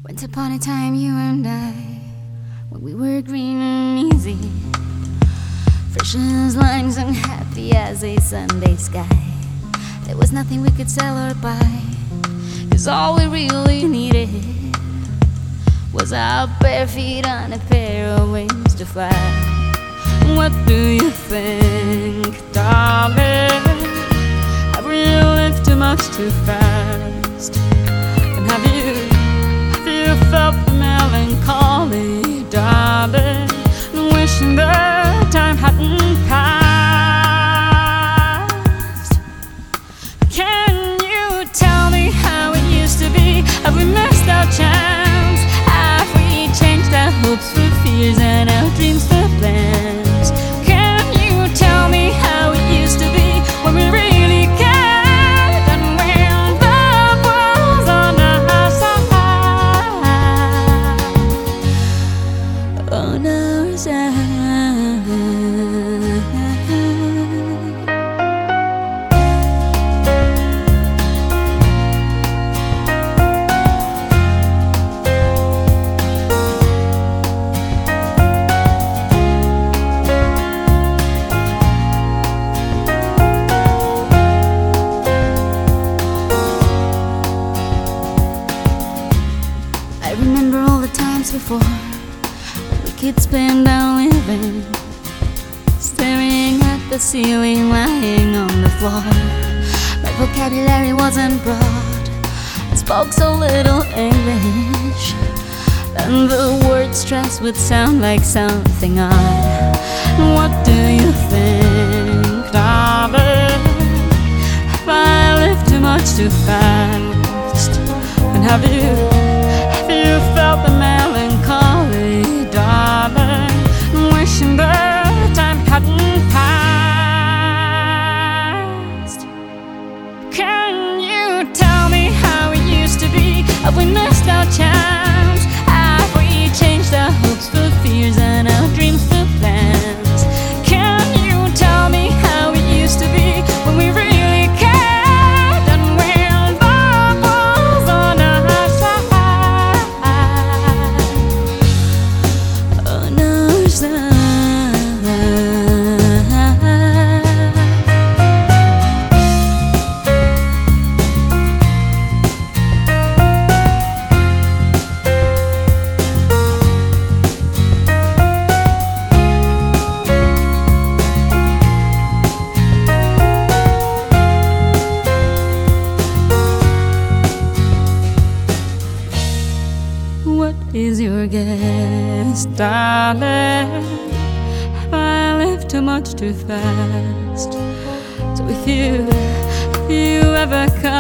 Once upon a time, you and I, when we were green and easy, fresh as limes and happy as a Sunday sky. There was nothing we could sell or buy, 'cause all we really needed was our bare feet on a pair of wings to fly. What do you think, darling? Have we lived too much too fast? And have you felt the melancholy, darling, wishing the time hadn't passed? Can you tell me how it used to be? Have we missed our chance? Have we changed our hopes for fears and our dreams for plans? Can you tell me how it used to be when we really cared and when love was on our side? On our side. I remember all the times before when we could spend our living staring at the ceiling, lying on the floor. My vocabulary wasn't broad, I spoke so little English, and the word stress would sound like something odd. What do you think, darling? Have I lived too much too fast? And have you felt the melancholy, darling, wishing the time hadn't passed? Can you tell me how it used to be? Have we missed our chance? Have we changed our hopes for fears and our dreams for plans? Can you tell me how it used to be when we really cared and when love was on our side? On our side. What is your guess, darling? Have I lived too much too fast? So if you ever come